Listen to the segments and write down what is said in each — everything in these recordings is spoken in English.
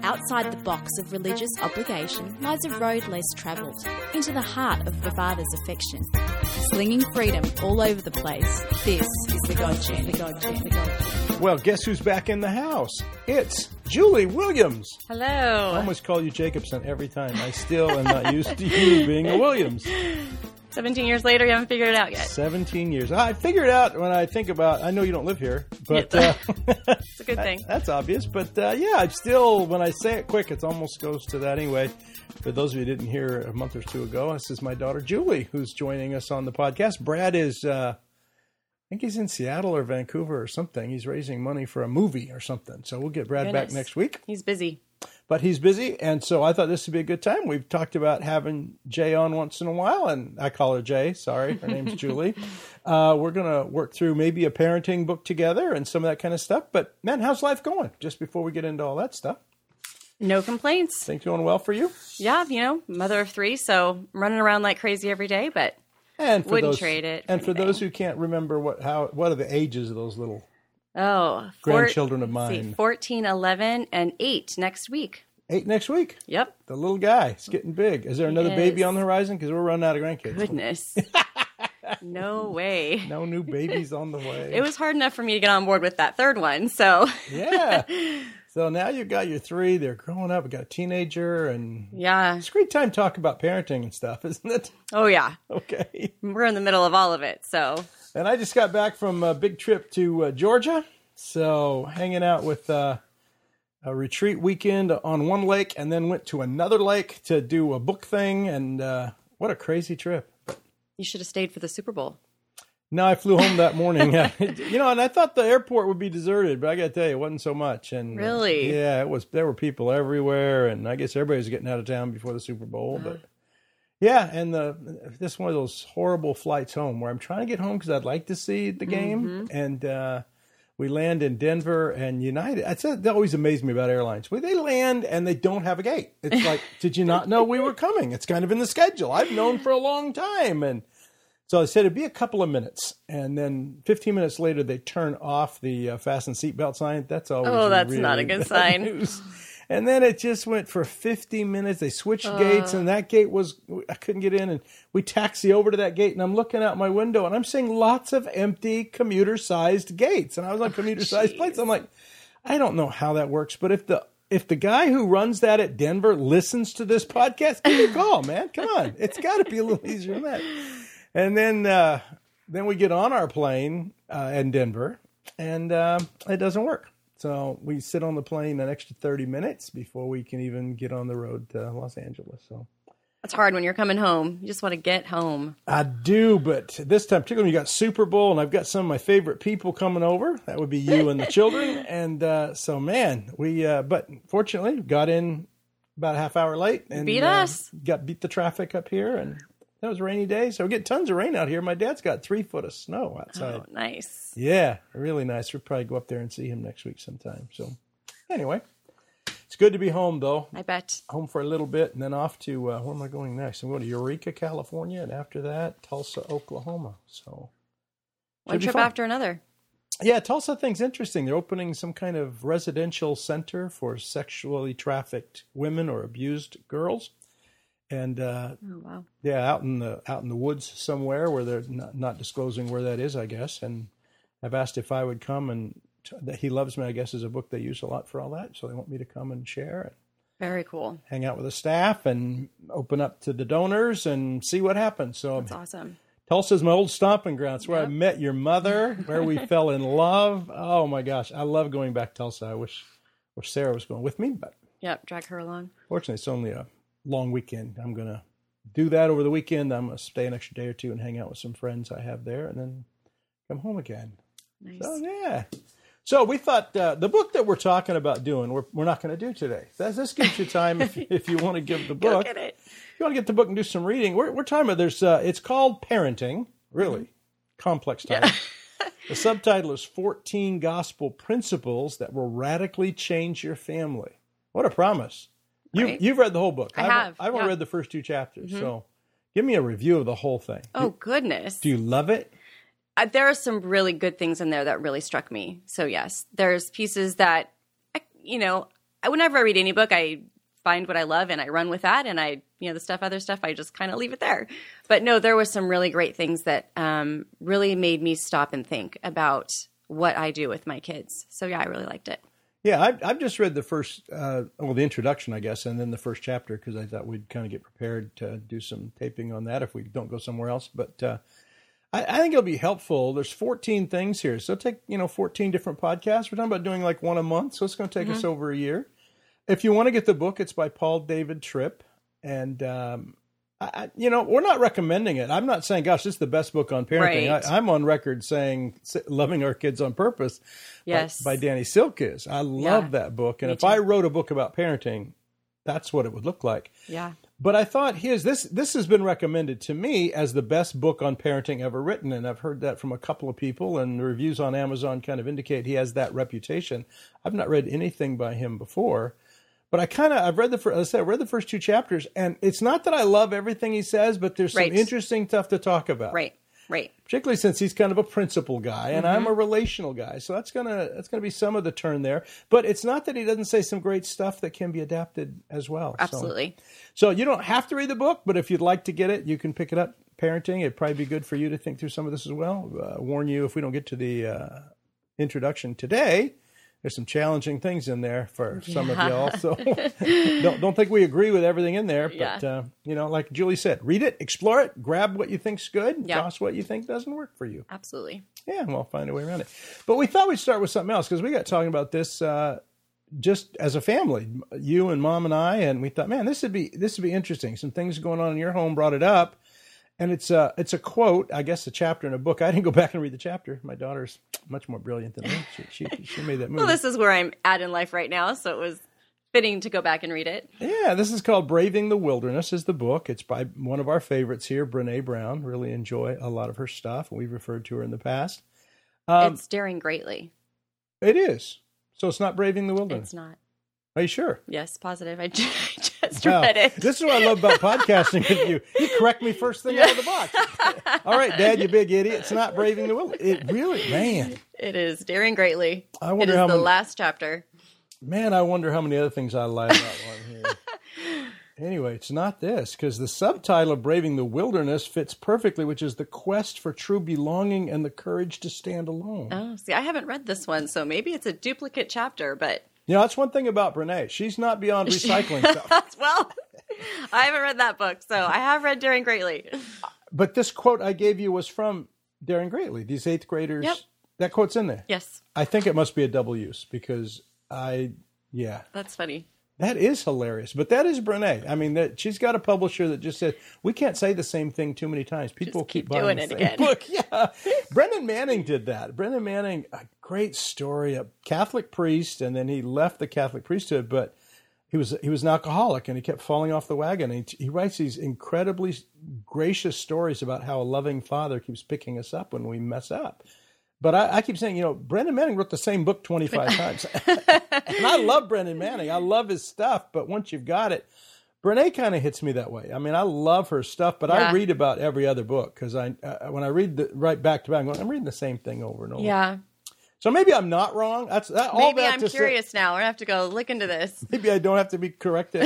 Outside the box of religious obligation lies a road less travelled, into the heart of the Father's affection. Slinging freedom all over the place, this is the God Gen, the God Gen, the God Gen. Well, guess who's back in the house? It's Julie Williams. Hello. I almost call you Jacobson every time. I still am not used to you being a Williams. 17 years later, you haven't figured it out yet. 17 years. I figure it out when I think about, I know you don't live here, but it's a good thing. That's obvious. But yeah, I still, when I say it quick, it almost goes to that anyway. For those of you who didn't hear a month or two ago, this is my daughter Julie who's joining us on the podcast. Brad is, I think he's in Seattle or Vancouver or something. He's raising money for a movie or something. So we'll get Brad back next week. He's busy. But he's busy, and so I thought this would be a good time. We've talked about having Jay on once in a while, and I call her Jay. Sorry, her name's Julie. We're going to work through maybe a parenting book together and some of that kind of stuff. But, man, how's life going? Just before we get into all that stuff. No complaints. Things going well for you? Yeah, mother of three, so running around like crazy every day, but wouldn't trade it. And for those who can't remember, what are the ages of those little grandchildren of mine? 14, 11, and 8 next week. 8 next week? Yep. The little guy is getting big. Is there another baby on the horizon? Because we're running out of grandkids. Goodness. No way. No new babies on the way. It was hard enough for me to get on board with that third one, so. Yeah. So now you've got your 3. They're growing up. We've got a teenager. And yeah. It's a great time to talk about parenting and stuff, isn't it? Oh, yeah. Okay. We're in the middle of all of it, so. And I just got back from a big trip to Georgia. So hanging out with a retreat weekend on one lake and then went to another lake to do a book thing. And what a crazy trip. You should have stayed for the Super Bowl. No, I flew home that morning. And I thought the airport would be deserted, but I got to tell you, it wasn't so much. And really? Yeah, it was. There were people everywhere, and I guess everybody was getting out of town before the Super Bowl. But yeah, and this is one of those horrible flights home where I'm trying to get home because I'd like to see the game, and we land in Denver and United. That always amazed me about airlines. They land and they don't have a gate. It's like, did you not know we were coming? It's kind of in the schedule. I've known for a long time, and. So I said it'd be a couple of minutes, and then 15 minutes later they turn off the fasten seatbelt sign. That's always that's really not a good sign. News. And then it just went for 50 minutes. They switched gates, and that gate I couldn't get in, and we taxi over to that gate, and I'm looking out my window, and I'm seeing lots of empty commuter-sized gates, and I was on commuter-sized planes. I'm like, I don't know how that works, but if the guy who runs that at Denver listens to this podcast, give me a call, man. Come on, it's got to be a little easier than that. And then we get on our plane in Denver, and it doesn't work. So we sit on the plane an extra 30 minutes before we can even get on the road to Los Angeles. So that's hard when you're coming home. You just want to get home. I do, but this time, particularly when you got Super Bowl, and I've got some of my favorite people coming over. That would be you and the children. And so, man, but fortunately, got in about a half hour late. And beat us. Beat the traffic up here, and that was a rainy day, so we get tons of rain out here. My dad's got 3 foot of snow outside. Oh, nice. Yeah, really nice. We'll probably go up there and see him next week sometime. So anyway, it's good to be home, though. I bet. Home for a little bit, and then off to, where am I going next? I'm going to Eureka, California, and after that, Tulsa, Oklahoma. So one trip after another. Yeah, Tulsa thing's interesting. They're opening some kind of residential center for sexually trafficked women or abused girls. And wow. Yeah, out in the woods somewhere where they're not disclosing where that is, I guess. And I've asked if I would come, and He Loves Me, I guess, is a book they use a lot for all that. So they want me to come and share it. Very cool. Hang out with the staff and open up to the donors and see what happens. So that's awesome. Tulsa's my old stomping ground. It's where I met your mother, where we fell in love. Oh my gosh, I love going back to Tulsa. I wish Sarah was going with me, but drag her along. Fortunately, it's only a long weekend. I'm going to do that over the weekend. I'm going to stay an extra day or two and hang out with some friends I have there and then come home again. Nice. So, yeah. So we thought the book that we're talking about doing, we're not going to do today. This gives you time if you want to give the book. Go get it. If you want to get the book and do some reading, we're talking about it's called Parenting, really complex title. Yeah. The subtitle is 14 Gospel Principles That Will Radically Change Your Family. What a promise. You've read the whole book. I've only read the first 2 chapters. Mm-hmm. So give me a review of the whole thing. Oh, goodness. Do you love it? There are some really good things in there that really struck me. So, yes, there's pieces that, whenever I read any book, I find what I love and I run with that. And other stuff, I just kind of leave it there. But no, there was some really great things that really made me stop and think about what I do with my kids. So yeah, I really liked it. Yeah, I've just read the first, the introduction, I guess, and then the first chapter because I thought we'd kind of get prepared to do some taping on that if we don't go somewhere else. But I think it'll be helpful. There's 14 things here. So take, 14 different podcasts. We're talking about doing like one a month. So it's going to take us over a year. If you want to get the book, it's by Paul David Tripp. And, we're not recommending it. I'm not saying, gosh, this is the best book on parenting. Right. I'm on record saying Loving Our Kids on Purpose by Danny Silk is. I love that book. And if I wrote a book about parenting, that's what it would look like. Yeah. But I thought this has been recommended to me as the best book on parenting ever written. And I've heard that from a couple of people, and the reviews on Amazon kind of indicate he has that reputation. I've not read anything by him before. But I've read the first two chapters, and it's not that I love everything he says, but there's some interesting stuff to talk about. Right. Particularly since he's kind of a principle guy, and I'm a relational guy, so that's gonna be some of the turn there. But it's not that he doesn't say some great stuff that can be adapted as well. Absolutely. So you don't have to read the book, but if you'd like to get it, you can pick it up. Parenting, it'd probably be good for you to think through some of this as well. Warn you if we don't get to the introduction today. There's some challenging things in there for some of y'all, so don't think we agree with everything in there. But like Julie said, read it, explore it, grab what you think's good, toss what you think doesn't work for you. Absolutely. Yeah, and we'll find a way around it. But we thought we'd start with something else because we got talking about this just as a family, you and Mom and I, and we thought, man, this would be interesting. Some things going on in your home brought it up. And it's a quote, I guess, a chapter in a book. I didn't go back and read the chapter. My daughter's much more brilliant than me. She made that movie. Well, this is where I'm at in life right now, so it was fitting to go back and read it. Yeah, this is called Braving the Wilderness is the book. It's by one of our favorites here, Brené Brown. Really enjoy a lot of her stuff. We've referred to her in the past. It's Daring Greatly. It is. So it's not Braving the Wilderness? It's not. Are you sure? Yes, positive. I just read it. This is what I love about podcasting with you. You correct me first thing out of the box. All right, Dad, you big idiot. It's not Braving the Wilderness. It really, man. It is Daring Greatly. I wonder it is the last chapter. Man, I wonder how many other things I lied about on here. Anyway, it's not this, because the subtitle of Braving the Wilderness fits perfectly, which is the quest for true belonging and the courage to stand alone. Oh, see, I haven't read this one, so maybe it's a duplicate chapter, but... That's one thing about Brené. She's not beyond recycling stuff. Well, I haven't read that book, so I have read Daring Greatly. But this quote I gave you was from Daring Greatly. These 8th graders, that quote's in there. Yes. I think it must be a double use because That's funny. That is hilarious. But that is Brené. I mean, she's got a publisher that just said, we can't say the same thing too many times. People just keep buying doing the it same again. book. Yeah. Brendan Manning did that. Brendan Manning, a great story, a Catholic priest, and then he left the Catholic priesthood, but he was an alcoholic, and he kept falling off the wagon. And he writes these incredibly gracious stories about how a loving father keeps picking us up when we mess up. But I keep saying, Brendan Manning wrote the same book 25 times. And I love Brendan Manning. I love his stuff. But once you've got it, Brené kind of hits me that way. I mean, I love her stuff, but I read about every other book because when I read right back to back, I'm reading the same thing over and over. Yeah. So maybe I'm not wrong. Maybe I'm curious now. We're going to have to go look into this. Maybe I don't have to be corrected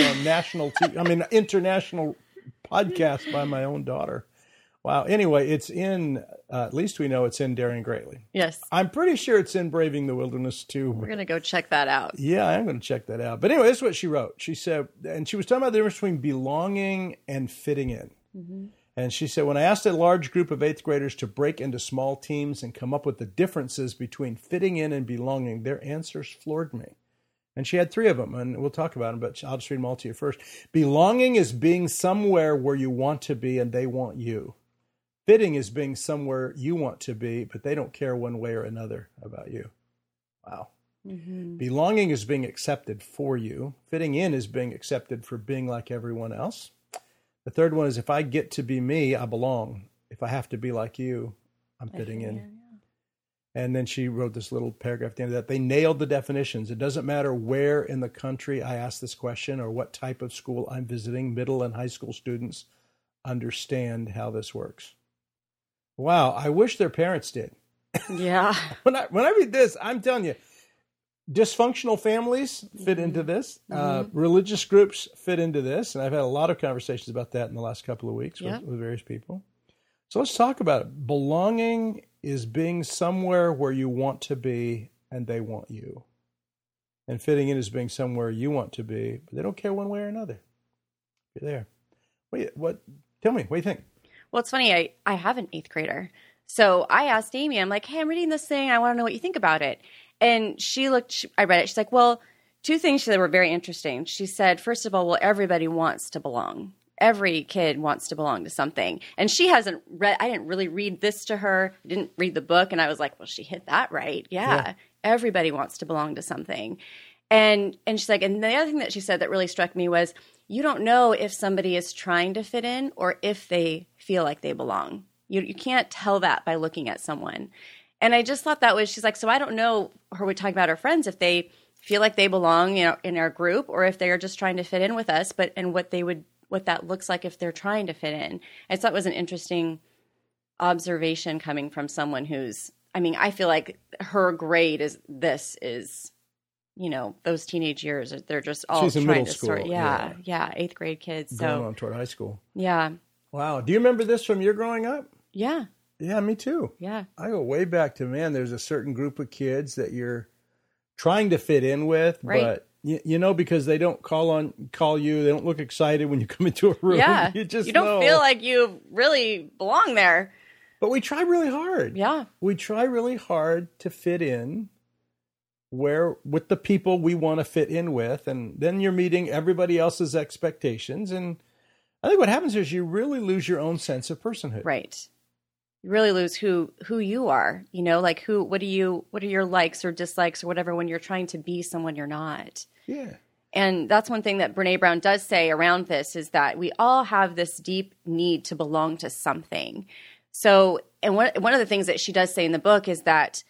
on international podcast by my own daughter. Wow. Anyway, it's in, at least we know it's in Daring Greatly. Yes. I'm pretty sure it's in Braving the Wilderness too. We're going to go check that out. Yeah, I'm going to check that out. But anyway, this is what she wrote. She said, and she was talking about the difference between belonging and fitting in. Mm-hmm. And she said, when I asked a large group of 8th graders to break into small teams and come up with the differences between fitting in and belonging, their answers floored me. And she had 3 of them, and we'll talk about them, but I'll just read them all to you first. Belonging is being somewhere where you want to be and they want you. Fitting is being somewhere you want to be, but they don't care one way or another about you. Wow. Mm-hmm. Belonging is being accepted for you. Fitting in is being accepted for being like everyone else. The third one is if I get to be me, I belong. If I have to be like you, I'm fitting in. Yeah. And then she wrote this little paragraph at the end of that. They nailed the definitions. It doesn't matter where in the country I ask this question or what type of school I'm visiting. Middle and high school students understand how this works. Wow, I wish their parents did. Yeah. When I read this, I'm telling you, Dysfunctional families fit into this. Religious groups fit into this. And I've had a lot of conversations about that in the last couple of weeks with various people. So let's talk about it. Belonging is being somewhere where you want to be and they want you. And fitting in is being somewhere you want to be, but they don't care one way or another. You're there. Tell me, what do you think? Well, it's funny. I have an 8th grader. So I asked Amy, I'm like, hey, I'm reading this thing. I want to know what you think about it. And I read it. She's like, well, 2 things that were very interesting. She said, first of all, well, everybody wants to belong. Every kid wants to belong to something. And she hasn't read, I didn't really read this to her, didn't read the book. And I was like, well, she hit that right. Yeah. Everybody wants to belong to something. And she's like, and the other thing that she said that really struck me was, you don't know if somebody is trying to fit in or if they feel like they belong. You can't tell that by looking at someone. And I just thought that was, she's like, so I don't know, her we talking about her friends, if they feel like they belong, in our group, or if they're just trying to fit in with us, and what that looks like if they're trying to fit in. I thought it was an interesting observation coming from someone I feel like her grade is those teenage years, they're just all She's in trying middle to school. sort, 8th grade kids. Going on toward high school. Yeah. Wow. Do you remember this from your growing up? Yeah. Yeah, me too. Yeah. I go way back to, there's a certain group of kids that you're trying to fit in with, right. but because they don't call you, they don't look excited when you come into a room. Yeah. You don't feel like you really belong there. But we try really hard. Yeah. We try really hard to fit in with the people we want to fit in with, and then you're meeting everybody else's expectations, and I think what happens is you really lose your own sense of personhood. Right. You really lose who you are, like what are your likes or dislikes or whatever when you're trying to be someone you're not. Yeah. And that's one thing that Brene Brown does say around this is that we all have this deep need to belong to something. So, and one of the things that she does say in the book is that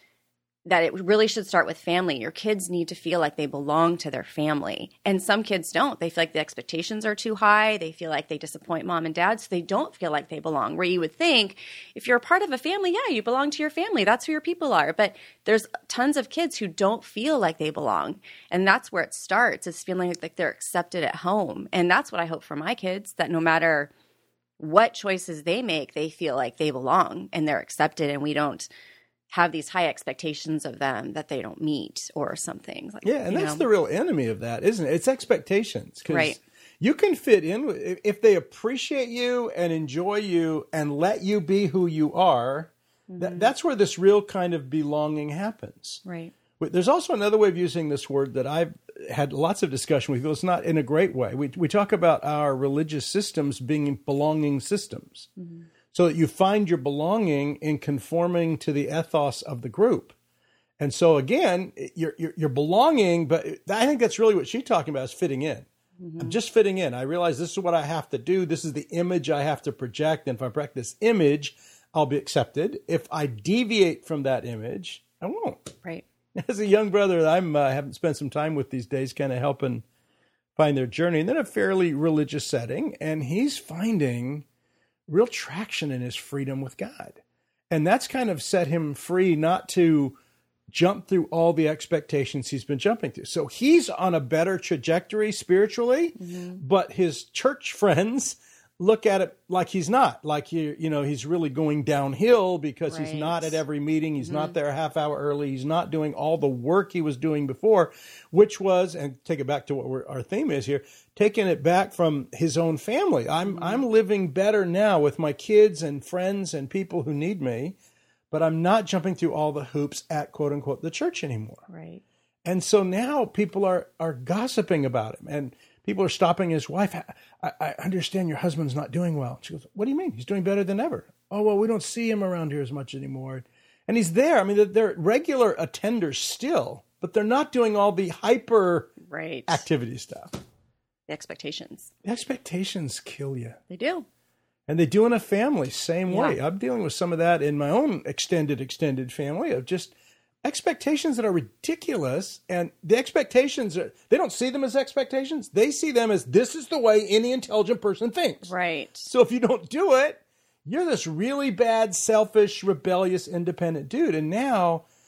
it really should start with family. Your kids need to feel like they belong to their family. And some kids don't. They feel like the expectations are too high. They feel like they disappoint mom and dad, so they don't feel like they belong. Where you would think if you're a part of a family, yeah, you belong to your family. That's who your people are. But there's tons of kids who don't feel like they belong. And that's where it starts, is feeling like they're accepted at home. And that's what I hope for my kids, that no matter what choices they make, they feel like they belong and they're accepted, and we don't have these high expectations of them that they don't meet or something. And that's the real enemy of that, isn't it? It's expectations. Right. You can fit in if they appreciate you and enjoy you and let you be who you are. Mm-hmm. That's where this real kind of belonging happens. Right. There's also another way of using this word that I've had lots of discussion with people. It's not in a great way. We talk about our religious systems being belonging systems. Mm-hmm. So that you find your belonging in conforming to the ethos of the group. And so again, you're belonging, but I think that's really what she's talking about, is fitting in. Mm-hmm. I'm just fitting in. I realize this is what I have to do. This is the image I have to project. And if I project this image, I'll be accepted. If I deviate from that image, I won't. Right. As a young brother that I'm having spent some time with these days, kind of helping find their journey, and then a fairly religious setting, and he's finding real traction in his freedom with God. And that's kind of set him free not to jump through all the expectations he's been jumping through. So he's on a better trajectory spiritually, but his church friends look at it like he's not, like he's really going downhill because he's not at every meeting. He's not there a half hour early. He's not doing all the work he was doing before, which was, and take it back to what our theme is here, taking it back from his own family. I'm living better now with my kids and friends and people who need me, but I'm not jumping through all the hoops at quote unquote the church anymore. Right. And so now people are gossiping about him, and people are stopping his wife. I understand your husband's not doing well. She goes, what do you mean? He's doing better than ever. Oh, well, we don't see him around here as much anymore. And he's there. I mean, they're regular attenders still, but they're not doing all the hyper activity stuff. The expectations. The expectations kill you. They do. And they do in a family, same way. I'm dealing with some of that in my own extended family, of just expectations that are ridiculous. And the expectations, they don't see them as expectations. They see them as, this is the way any intelligent person thinks. Right. So if you don't do it, you're this really bad, selfish, rebellious, independent dude. And now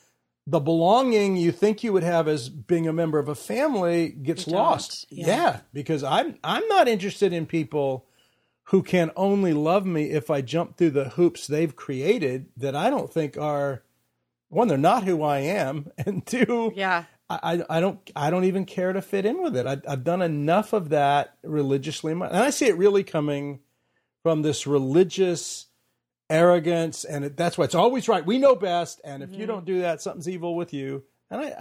the belonging you think you would have as being a member of a family gets lost. Yeah, because I'm not interested in people who can only love me if I jump through the hoops they've created that I don't think are, one, they're not who I am, and two, I don't even care to fit in with it. I've done enough of that religiously, and I see it really coming from this religious arrogance, and that's why it's always right. We know best, and if you don't do that, something's evil with you. And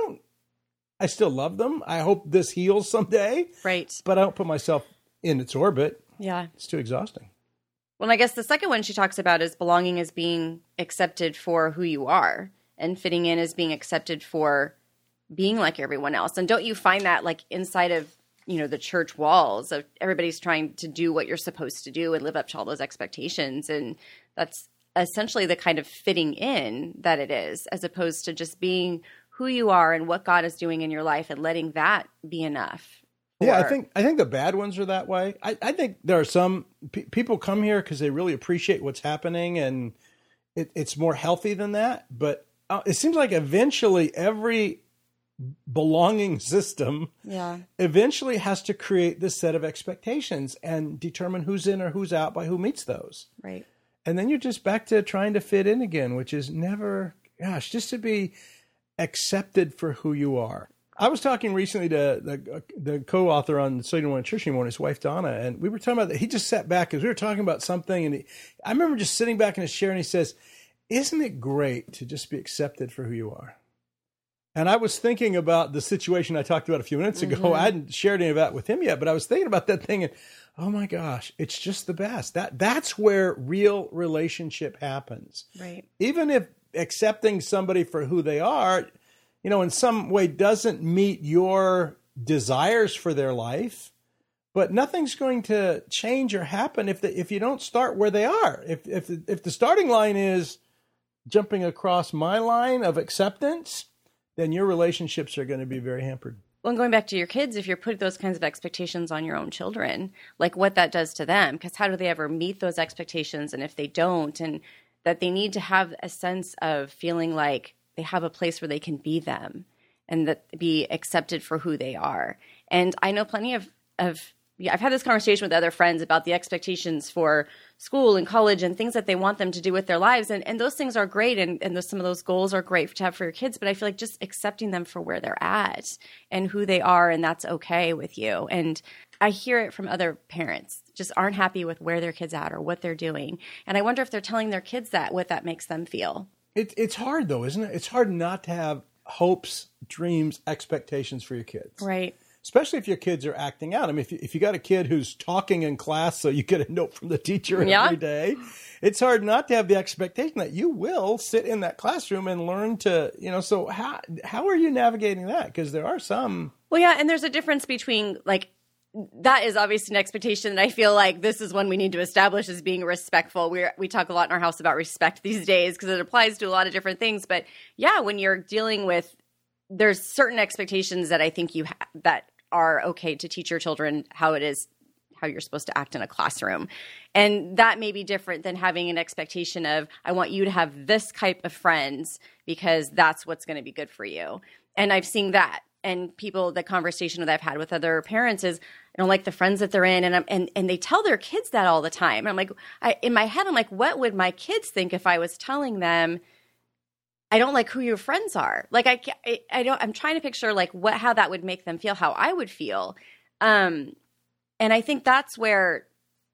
I still love them. I hope this heals someday. Right. But I don't put myself in its orbit. Yeah. It's too exhausting. Well, I guess the second one she talks about is belonging as being accepted for who you are, and fitting in as being accepted for being like everyone else. And don't you find that like inside of, the church walls of everybody's trying to do what you're supposed to do and live up to all those expectations. And that's essentially the kind of fitting in that it is, as opposed to just being who you are and what God is doing in your life and letting that be enough. Yeah, I think the bad ones are that way. I think there are some people come here because they really appreciate what's happening, and it's more healthy than that. But it seems like eventually every belonging system eventually has to create this set of expectations and determine who's in or who's out by who meets those. Right. And then you're just back to trying to fit in again, which is never, just to be accepted for who you are. I was talking recently to the co-author on So You Don't Want a Church Anymore, his wife, Donna, and we were talking about that. He just sat back because we were talking about something, and I remember just sitting back in his chair, and he says, "Isn't it great to just be accepted for who you are?" And I was thinking about the situation I talked about a few minutes ago. Mm-hmm. I hadn't shared any of that with him yet, but I was thinking about that thing, and oh my gosh, it's just the best. That's where real relationship happens. Right. Even if accepting somebody for who they are, in some way doesn't meet your desires for their life, but nothing's going to change or happen if you don't start where they are. If the starting line is jumping across my line of acceptance, then your relationships are going to be very hampered. Well, and going back to your kids, if you're putting those kinds of expectations on your own children, like what that does to them, because how do they ever meet those expectations? And if they don't, and that they need to have a sense of feeling like they have a place where they can be them and that be accepted for who they are. And I know plenty of I've had this conversation with other friends about the expectations for school and college and things that they want them to do with their lives. And those things are great. And some of those goals are great to have for your kids. But I feel like just accepting them for where they're at and who they are, and that's okay with you. And I hear it from other parents, just aren't happy with where their kid's at or what they're doing. And I wonder if they're telling their kids that, what that makes them feel. It's hard, though, isn't it? It's hard not to have hopes, dreams, expectations for your kids. Right. Especially if your kids are acting out. I mean, if you got a kid who's talking in class so you get a note from the teacher every day, it's hard not to have the expectation that you will sit in that classroom and learn to, so how are you navigating that? Because there are some. Well, yeah, and there's a difference between, like, that is obviously an expectation that I feel like this is one we need to establish as being respectful. We talk a lot in our house about respect these days because it applies to a lot of different things. But yeah, when you're dealing with, there's certain expectations that I think that are okay to teach your children how you're supposed to act in a classroom. And that may be different than having an expectation of, I want you to have this type of friends because that's what's going to be good for you. And I've seen that. And the conversation that I've had with other parents is, I don't like the friends that they're in. And they tell their kids that all the time. And I'm like, in my head, I'm like, what would my kids think if I was telling them, I don't like who your friends are? Like, I'm trying to picture like how that would make them feel, how I would feel. And I think that's where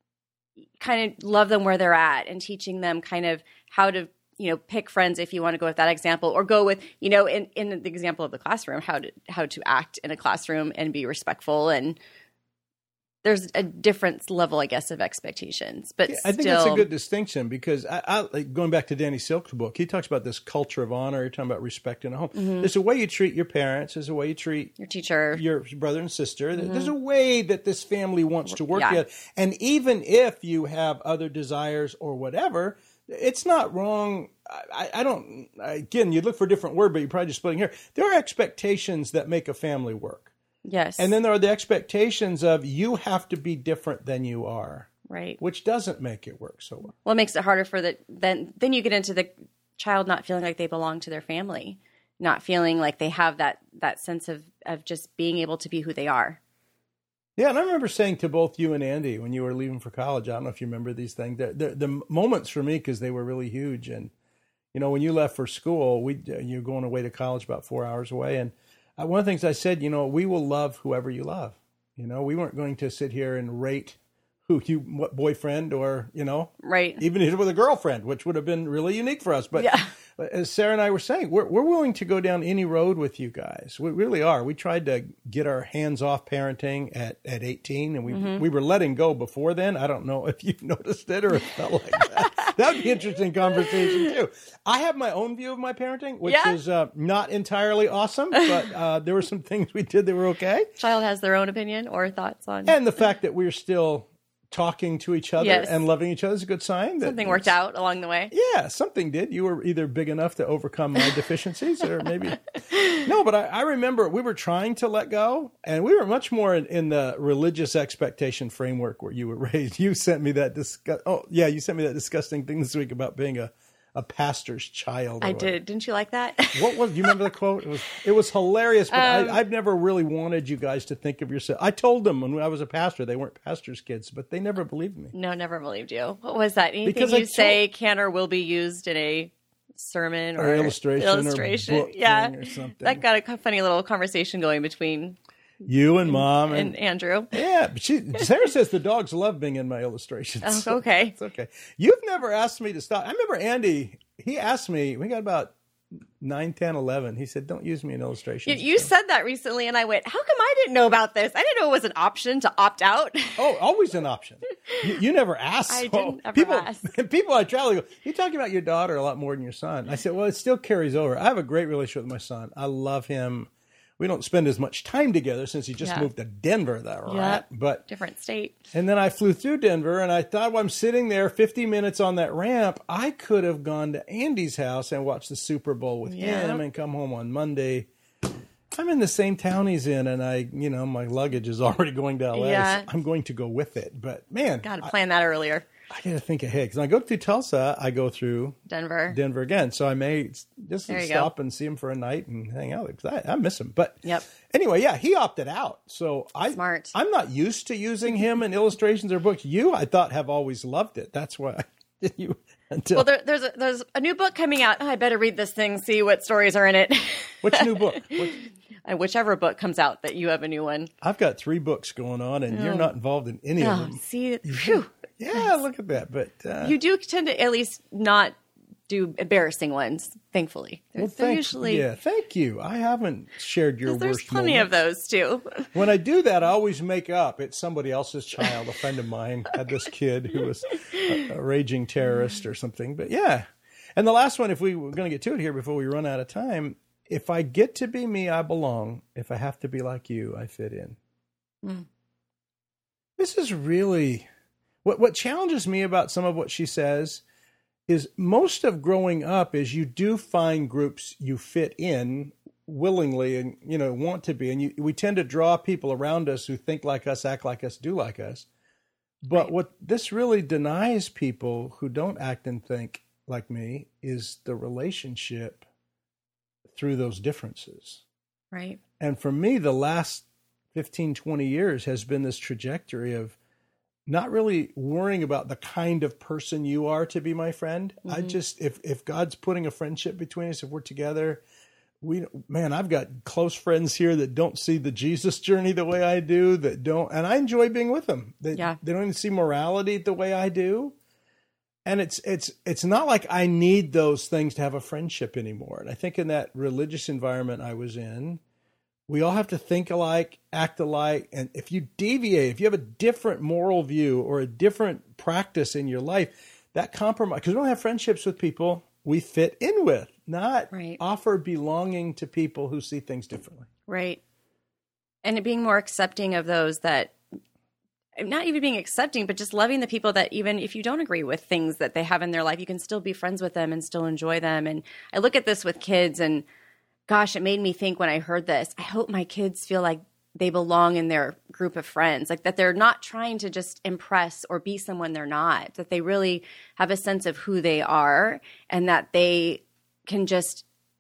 kind of love them where they're at and teaching them kind of how to, pick friends if you want to go with that example, or go with, in the example of the classroom, how to act in a classroom and be respectful. And there's a different level, I guess, of expectations. But I think that's a good distinction, because I like going back to Danny Silk's book, he talks about this culture of honor. You're talking about respect in a home. Mm-hmm. There's a way you treat your parents. There's a way you treat your teacher, your brother and sister. Mm-hmm. There's a way that this family wants to work together. And even if you have other desires or whatever, it's not wrong. I don't, again, you'd look for a different word, but you're probably just splitting here. There are expectations that make a family work. Yes. And then there are the expectations of you have to be different than you are. Right. Which doesn't make it work so well. Well, it makes it harder for then you get into the child not feeling like they belong to their family. not feeling like they have that sense of just being able to be who they are. Yeah, and I remember saying to both you and Andy when you were leaving for college, I don't know if you remember these things, the moments for me, because they were really huge. And, you know, when you left for school, you're going away to college about 4 hours away. And one of the things I said, you know, we will love whoever you love. You know, we weren't going to sit here and rate what boyfriend or, you know, right, even if it was a girlfriend, which would have been really unique for us. But yeah. As Sarah and I were saying, we're willing to go down any road with you guys. We really are. We tried to get our hands off parenting at 18, and we were letting go before then. I don't know if you've noticed it or it felt like that. That would be an interesting conversation too. I have my own view of my parenting, which is not entirely awesome, but there were some things we did that were okay. Child has their own opinion or thoughts on. And the fact that we're still talking to each other and loving each other is a good sign. Something worked out along the way. Yeah, something did. You were either big enough to overcome my deficiencies or maybe... No, but I remember we were trying to let go, and we were much more in the religious expectation framework where you were raised. You sent me that you sent me that disgusting thing this week about being a pastor's child. I did. Didn't you like that? What was? Do you remember the quote? It was hilarious. But I've never really wanted you guys to think of yourself. I told them when I was a pastor they weren't pastors' kids, but they never believed me. No, never believed you. What was that? Anything you say can or will be used in a sermon or illustration or book or something. That got a funny little conversation going between you and Mom and Andrew. Yeah, but Sarah says the dogs love being in my illustrations. Oh, so okay. It's okay. You've never asked me to stop. I remember Andy, he asked me, we got about 9, 10, 11. He said, don't use me in illustrations. You said that recently, and I went, how come I didn't know about this? I didn't know it was an option to opt out. Oh, always an option. You never asked. I didn't ever ask. People I travel go, you're talking about your daughter a lot more than your son. I said, well, it still carries over. I have a great relationship with my son. I love him. We don't spend as much time together since he just moved to Denver, but different state. And then I flew through Denver, and I thought while I'm sitting there 50 minutes on that ramp, I could have gone to Andy's house and watched the Super Bowl with him and come home on Monday. I'm in the same town he's in, and my luggage is already going to LA. Yeah. So I'm going to go with it. But man, got to plan that earlier. I got to think ahead because when I go through Tulsa, I go through Denver again. So I may just stop and see him for a night and hang out because I miss him. But anyway, he opted out. So Smart. I'm not used to using him in illustrations or books. I thought have always loved it. That's why Well, there's a new book coming out. Oh, I better read this thing, see what stories are in it. Which new book? Whichever book comes out that you have a new one. I've got 3 books going on, and you're not involved in any of them. See, phew. Yeah, look at that. But you do tend to at least not do embarrassing ones, thankfully. They're usually... Yeah, thank you. I haven't shared your worst moments. There's plenty of those, too. When I do that, I always make up. It's somebody else's child. A friend of mine had this kid who was a raging terrorist or something. But yeah. And the last one, if we were going to get to it here before we run out of time, if I get to be me, I belong. If I have to be like you, I fit in. This is really... What challenges me about some of what she says is most of growing up is you do find groups you fit in willingly and, want to be. And we tend to draw people around us who think like us, act like us, do like us. But what this really denies people who don't act and think like me is the relationship through those differences. Right. And for me, the last 15, 20 years has been this trajectory of not really worrying about the kind of person you are to be my friend. I just, if God's putting a friendship between us, if we're together, I've got close friends here that don't see the Jesus journey the way I do, and I enjoy being with them. They don't even see morality the way I do. And it's not like I need those things to have a friendship anymore. And I think in that religious environment I was in, we all have to think alike, act alike. And if you deviate, if you have a different moral view or a different practice in your life, that compromise, because we don't have friendships with people we fit in with, not offer belonging to people who see things differently. Right. And being more accepting of those that, not even being accepting, but just loving the people that even if you don't agree with things that they have in their life, you can still be friends with them and still enjoy them. And I look at this with kids and gosh, it made me think when I heard this, I hope my kids feel like they belong in their group of friends, like that they're not trying to just impress or be someone they're not, that they really have a sense of who they are and that they can just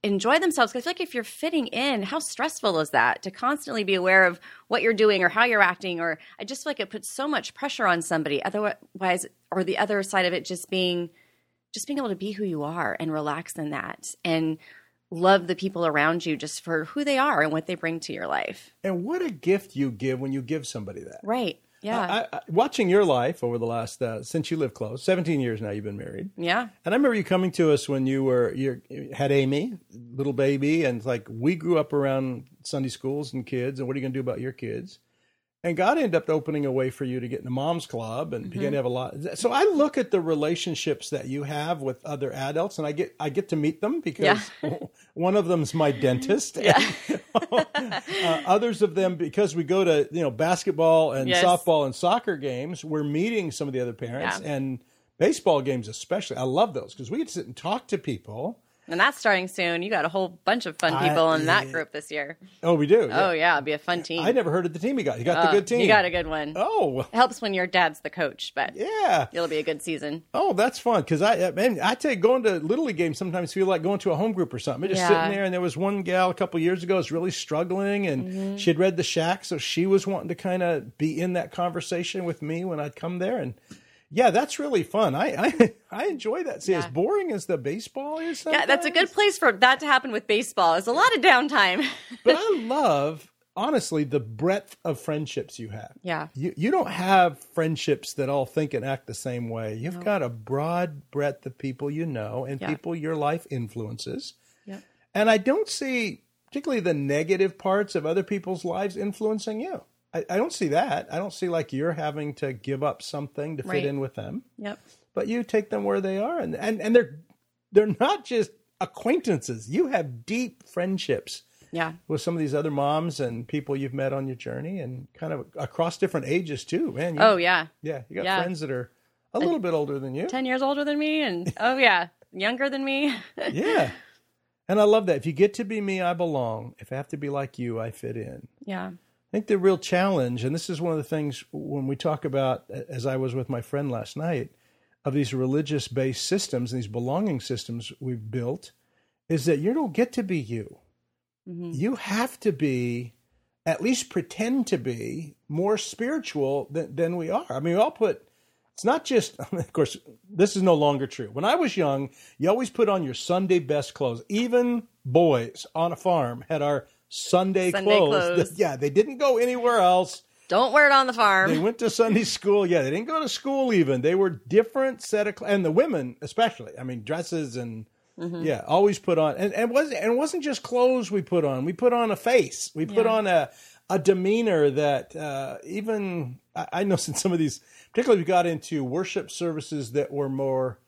enjoy themselves. 'Cause I feel like if you're fitting in, how stressful is that to constantly be aware of what you're doing or how you're acting? Or I just feel like it puts so much pressure on somebody. Otherwise, or the other side of it, just being able to be who you are and relax in that and love the people around you just for who they are and what they bring to your life. And what a gift you give when you give somebody that. Right. Yeah. Watching your life over the last, since you live close, 17 years now you've been married. Yeah. And I remember you coming to us when you had Amy, little baby, and it's like, we grew up around Sunday schools and kids, and what are you going to do about your kids? And God ended up opening a way for you to get in a mom's club and begin to have a lot. So I look at the relationships that you have with other adults, and I get to meet them because one of them's my dentist. Yeah. And, others of them, because we go to basketball and softball and soccer games, we're meeting some of the other parents and baseball games especially. I love those because we get to sit and talk to people. And that's starting soon. You got a whole bunch of fun people in that group this year. Oh, we do? Oh, yeah. It'll be a fun team. I never heard of the team you got. You got the good team. You got a good one. Oh. It helps when your dad's the coach, but it'll be a good season. Oh, that's fun. Because I tell you, going to Little League games sometimes feel like going to a home group or something. Just sitting there, and there was one gal a couple years ago was really struggling, and she had read The Shack, so she was wanting to kind of be in that conversation with me when I'd come there, and yeah, that's really fun. I enjoy that. See, as boring as the baseball is sometimes. Yeah, that's a good place for that to happen with baseball. It's a lot of downtime. But I love, honestly, the breadth of friendships you have. Yeah. You don't have friendships that all think and act the same way. You've got a broad breadth of people you know and people your life influences. Yep. And I don't see particularly the negative parts of other people's lives influencing you. I don't see that. I don't see like you're having to give up something to fit in with them. Yep. But you take them where they are, and they're not just acquaintances. You have deep friendships. Yeah. With some of these other moms and people you've met on your journey, and kind of across different ages too, man. Yeah, you got friends that are a little bit older than you, 10 years older than me, and younger than me. Yeah. And I love that. If you get to be me, I belong. If I have to be like you, I fit in. Yeah. I think the real challenge, and this is one of the things when we talk about, as I was with my friend last night, of these religious-based systems, these belonging systems we've built, is that you don't get to be you. Mm-hmm. You have to be, at least pretend to be, more spiritual than we are. I mean, we all it's not just, of course, this is no longer true. When I was young, you always put on your Sunday best clothes. Even boys on a farm had our Sunday clothes. Yeah, they didn't go anywhere else. Don't wear it on the farm. They went to Sunday school. Yeah, they didn't go to school even. They were different set of and the women especially. I mean, dresses and always put on. And it wasn't just clothes we put on. We put on a face. We put on a demeanor that even I know in some of these, particularly we got into worship services that were more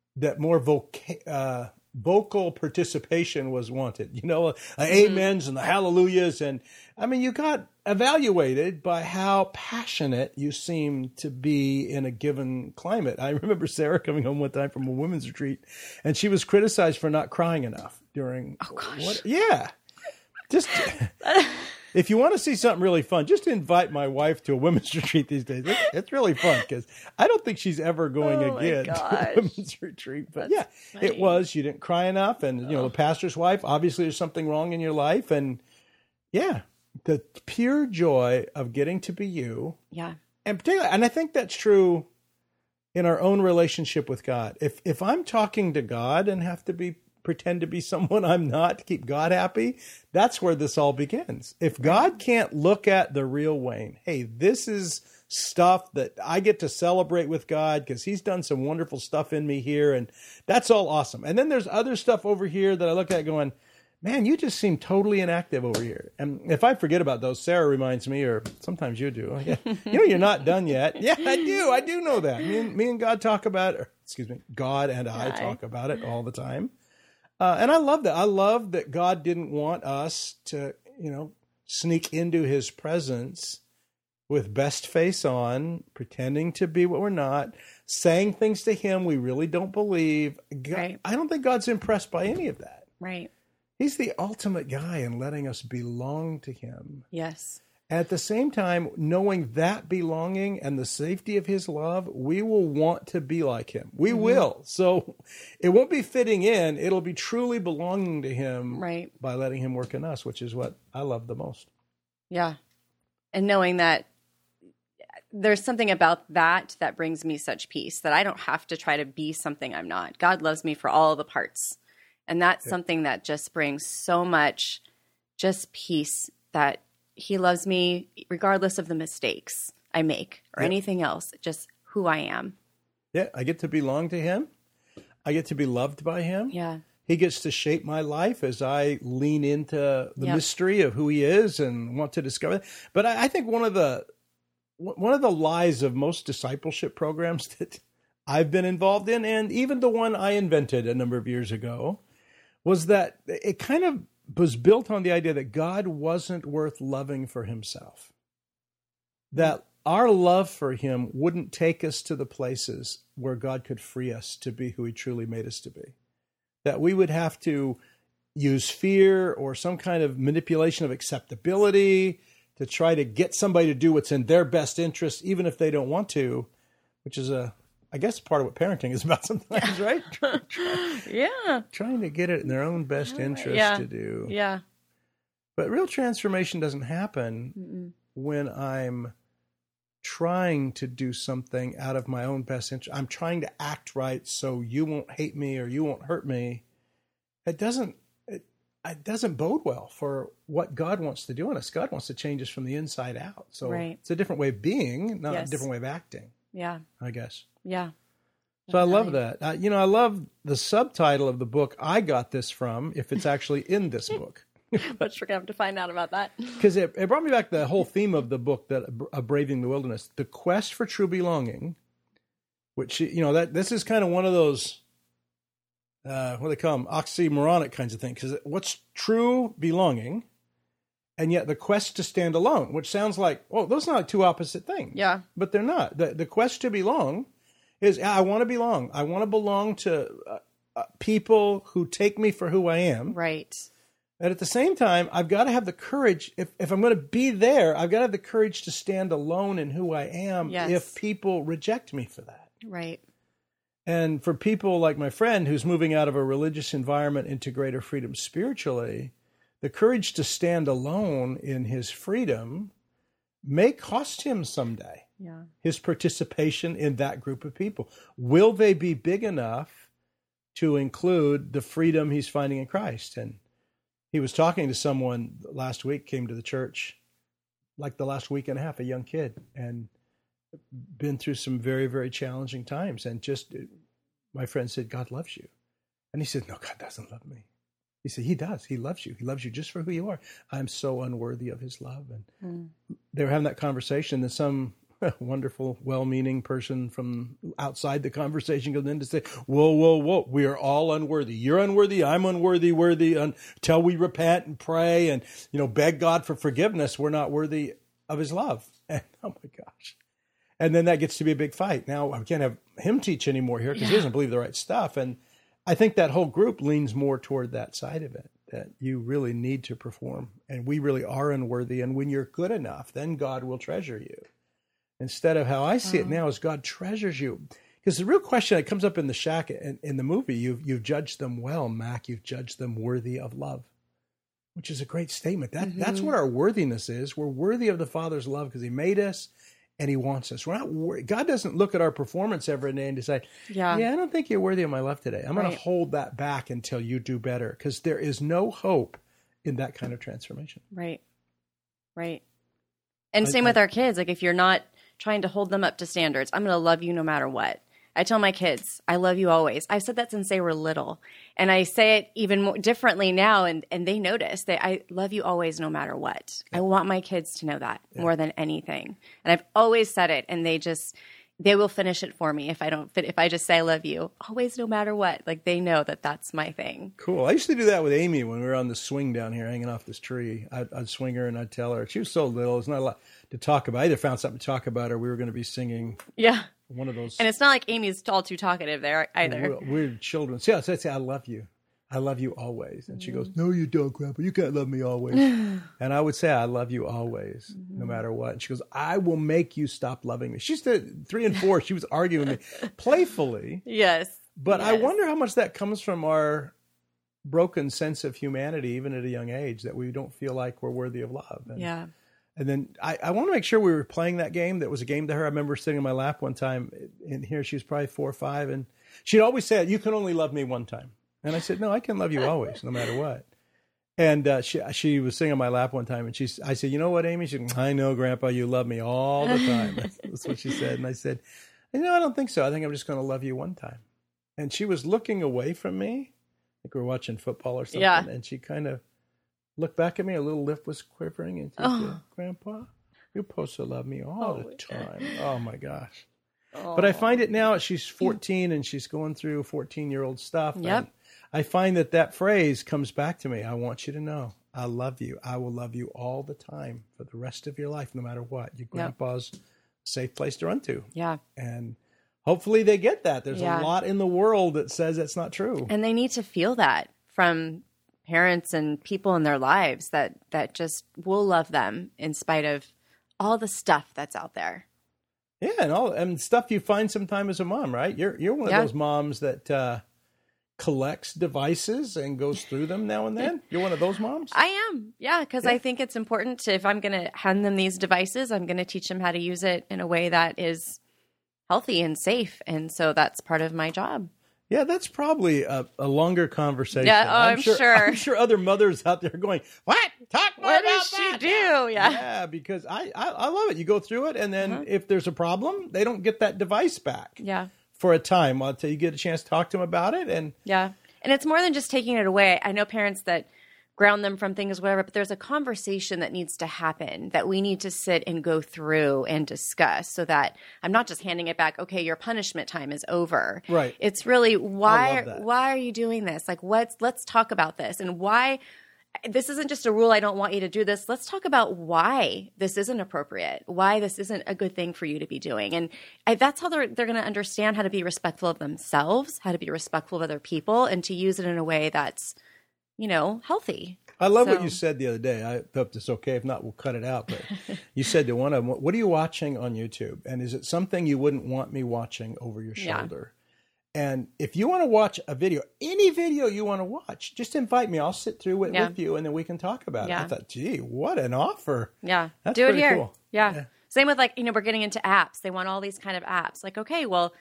vocal participation was wanted, amens and the hallelujahs. And I mean, you got evaluated by how passionate you seemed to be in a given climate. I remember Sarah coming home one time from a women's retreat, and she was criticized for not crying enough during. Oh gosh. Just if you want to see something really fun, just invite my wife to a women's retreat these days. It's really fun because I don't think she's ever going again to a women's retreat. But that's funny. It was. You didn't cry enough. And, the pastor's wife, obviously there's something wrong in your life. And, the pure joy of getting to be you. Yeah. And particularly, and I think that's true in our own relationship with God. If I'm talking to God and have to pretend to be someone I'm not to keep God happy, that's where this all begins. If God can't look at the real Wayne, hey, this is stuff that I get to celebrate with God because he's done some wonderful stuff in me here, and that's all awesome. And then there's other stuff over here that I look at going, man, you just seem totally inactive over here. And if I forget about those, Sarah reminds me, or sometimes you do, you're not done yet. Yeah, I do. I do know that. Me and God talk about it, God and I talk about it all the time. And I love that. I love that God didn't want us to, sneak into his presence with best face on, pretending to be what we're not, saying things to him we really don't believe. God, I don't think God's impressed by any of that. Right. He's the ultimate guy in letting us belong to him. Yes. At the same time, knowing that belonging and the safety of his love, we will want to be like him. We will. So it won't be fitting in. It'll be truly belonging to him Right. by letting him work in us, which is what I love the most. Yeah. And knowing that there's something about that that brings me such peace, that I don't have to try to be something I'm not. God loves me for all the parts. And that's something that just brings so much just peace, that he loves me regardless of the mistakes I make or anything else, just who I am. Yeah, I get to belong to him. I get to be loved by him. Yeah. He gets to shape my life as I lean into the Yep. mystery of who he is and want to discover that. But I think one of the lies of most discipleship programs that I've been involved in, and even the one I invented a number of years ago, was that it kind of was built on the idea that God wasn't worth loving for himself. That our love for him wouldn't take us to the places where God could free us to be who he truly made us to be. That we would have to use fear or some kind of manipulation of acceptability to try to get somebody to do what's in their best interest, even if they don't want to, which is I guess part of what parenting is about sometimes, right? Yeah. Trying to get it in their own best interest to do. Yeah. But real transformation doesn't happen when I'm trying to do something out of my own best interest. I'm trying to act right so you won't hate me or you won't hurt me. It doesn't bode well for what God wants to do in us. God wants to change us from the inside out. So it's a different way of being, not a different way of acting. Yeah. I guess. Yeah. So I love that. I love the subtitle of the book I got this from, if it's actually in this book. But we're going to have to find out about that. Because it brought me back to the whole theme of the book, that Braving the Wilderness, the quest for true belonging, which, this is kind of one of those, what do they call them, oxymoronic kinds of things. Because what's true belonging, and yet the quest to stand alone, which sounds like, those are not two opposite things. Yeah. But they're not. The quest to belong is, I want to belong. I want to belong to people who take me for who I am. Right. And at the same time, I've got to have the courage, if I'm going to be there, I've got to have the courage to stand alone in who I am if people reject me for that. Right. And for people like my friend who's moving out of a religious environment into greater freedom spiritually, the courage to stand alone in his freedom may cost him someday. Yeah. His participation in that group of people. Will they be big enough to include the freedom he's finding in Christ? And he was talking to someone last week, came to the church, like the last week and a half, a young kid, and been through some very, very challenging times. And my friend said, God loves you. And he said, no, God doesn't love me. He said, he does. He loves you. He loves you just for who you are. I'm so unworthy of his love. And they were having that conversation, and some wonderful, well-meaning person from outside the conversation goes in to say, whoa, we are all unworthy. You're unworthy, I'm unworthy, until we repent and pray and, beg God for forgiveness, we're not worthy of his love. And oh my gosh. And then that gets to be a big fight. Now, I can't have him teach anymore here because he doesn't believe the right stuff. And I think that whole group leans more toward that side of it, that you really need to perform. And we really are unworthy. And when you're good enough, then God will treasure you. Instead of how I see it now is God treasures you. Because the real question that comes up in the shack in the movie, you've judged them well, Mac. You've judged them worthy of love, which is a great statement. That's what our worthiness is. We're worthy of the Father's love because he made us and he wants us. We're not God doesn't look at our performance every day and decide, I don't think you're worthy of my love today. I'm going to hold that back until you do better, because there is no hope in that kind of transformation. Right. And same with our kids. Like, if you're not trying to hold them up to standards, I'm going to love you no matter what. I tell my kids, I love you always. I've said that since they were little. And I say it even more differently now, and they notice that I love you always no matter what. I want my kids to know that more than anything. And I've always said it, and they will finish it for me if I just say I love you always no matter what. Like, they know that that's my thing. Cool. I used to do that with Amy when we were on the swing down here hanging off this tree. I'd swing her and I'd tell her. She was so little, there's not a lot to talk about. I either found something to talk about or we were going to be singing one of those. And it's not like Amy's all too talkative there either. Weird children. So I'd say, I love you. I love you always. And she goes, no, you don't, Grandpa. You can't love me always. And I would say, I love you always, no matter what. And she goes, I will make you stop loving me. She's 3 and 4. She was arguing with me playfully. Yes. But I wonder how much that comes from our broken sense of humanity, even at a young age, that we don't feel like we're worthy of love. And, and then I want to make sure we were playing that game. That was a game to her. I remember sitting in my lap one time in here. She was probably 4 or 5. And she'd always say, you can only love me one time. And I said, no, I can love you always, no matter what. And she was sitting on my lap one time, and I said, you know what, Amy? She said, I know, Grandpa, you love me all the time. That's what she said. And I said, I don't think so. I think I'm just going to love you one time. And she was looking away from me, like we were watching football or something. Yeah. And she kind of looked back at me. A little lip was quivering. And she said, Grandpa, you're supposed to love me all the time. Oh, my gosh. But I find it now, she's 14 and she's going through 14-year-old stuff. Yep. And I find that phrase comes back to me. I want you to know I love you. I will love you all the time for the rest of your life, no matter what. Your grandpa's a safe place to run to. Yeah. And hopefully they get that. There's a lot in the world that says that's not true. And they need to feel that from parents and people in their lives that just will love them in spite of all the stuff that's out there. Yeah, and stuff you find sometime as a mom, right? You're one of those moms that collects devices and goes through them now and then. You're one of those moms? I am, because I think it's important if I'm going to hand them these devices, I'm going to teach them how to use it in a way that is healthy and safe. And so that's part of my job. Yeah, that's probably a longer conversation. Yeah, I'm sure. I'm sure other mothers out there are going, what? Talk more what about does she do? Yeah, because I love it. You go through it, and then if there's a problem, they don't get that device back. Yeah. For a time until you get a chance to talk to them about it. And it's more than just taking it away. I know parents that ground them from things, whatever, but there's a conversation that needs to happen that we need to sit and go through and discuss so that I'm not just handing it back, okay, your punishment time is over. Right. It's really, why are you doing this? Like, let's talk about this and why. This isn't just a rule. I don't want you to do this. Let's talk about why this isn't appropriate, why this isn't a good thing for you to be doing. And that's how they're going to understand how to be respectful of themselves, how to be respectful of other people, and to use it in a way that's, healthy. I love what you said the other day. I hope it's okay. If not, we'll cut it out. But you said to one of them, what are you watching on YouTube? And is it something you wouldn't want me watching over your shoulder? And if you want to watch a video, any video you want to watch, just invite me. I'll sit through it with you, and then we can talk about it. I thought, gee, what an offer. Yeah. That's do it here. Cool. Yeah. Same with we're getting into apps. They want all these kind of apps. Like, okay, well,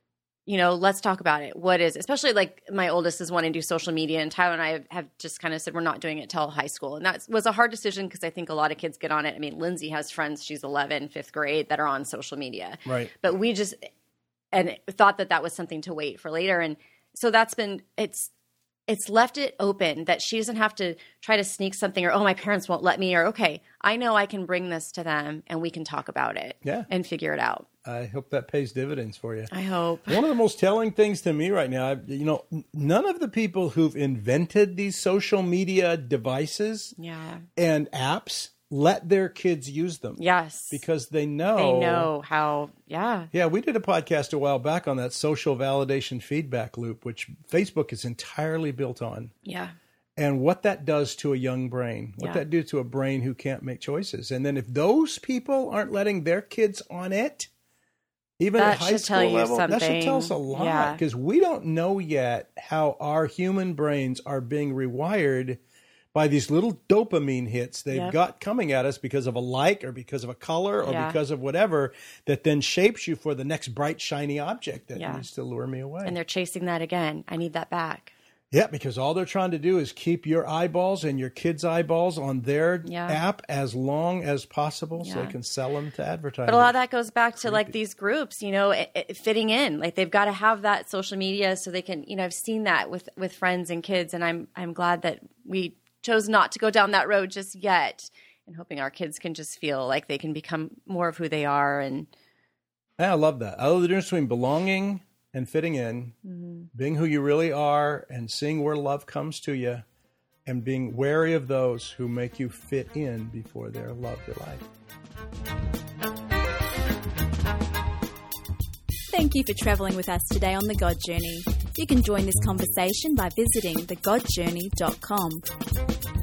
let's talk about it. What is, especially like my oldest is wanting to do social media, and Tyler and I have just kind of said we're not doing it till high school. And that was a hard decision because I think a lot of kids get on it. I mean, Lindsay has friends, she's 11, 5th grade, that are on social media. Right. But we just... and thought that was something to wait for later. And so that's been, it's left it open that she doesn't have to try to sneak something or, my parents won't let me, or, okay, I know I can bring this to them and we can talk about it and figure it out. I hope that pays dividends for you. I hope. One of the most telling things to me right now, none of the people who've invented these social media devices and apps let their kids use them. Yes. Because they know. They know how, Yeah, we did a podcast a while back on that social validation feedback loop, which Facebook is entirely built on. Yeah. And what that does to a young brain, what that do to a brain who can't make choices. And then if those people aren't letting their kids on it, even that at high school level, that should tell us a lot. Because we don't know yet how our human brains are being rewired by these little dopamine hits they've got coming at us because of a like or because of a color or because of whatever that then shapes you for the next bright, shiny object that needs to lure me away. And they're chasing that again. I need that back. Yeah, because all they're trying to do is keep your eyeballs and your kids' eyeballs on their app as long as possible so they can sell them to advertisers. But a lot of that goes back to like these groups, fitting in. Like they've got to have that social media so they can, I've seen that with friends and kids, and I'm glad that we chose not to go down that road just yet, and hoping our kids can just feel like they can become more of who they are. And I love that. I love the difference between belonging and fitting in, being who you really are and seeing where love comes to you, and being wary of those who make you fit in before they're loved your life. Thank you for traveling with us today on The God Journey. You can join this conversation by visiting thegodjourney.com.